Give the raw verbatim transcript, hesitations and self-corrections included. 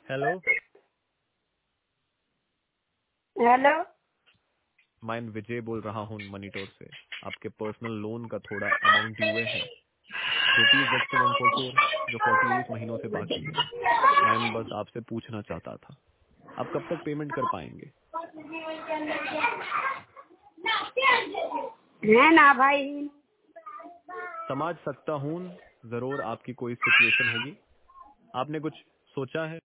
Hello hello. मैं विजय बोल रहा हूँ मनीटोर से। आपके पर्सनल लोन का थोड़ा अमाउंट ड्यू है, rupees X one four four, जो फोर्टी एट महीनों से बाकी है। मैं बस आपसे पूछना चाहता था, आप कब तक पेमेंट कर पाएंगे? है ना भाई। समझ सकता हूँ, जरूर आपकी कोई सिचुएशन होगी। आपने कुछ सोचा है?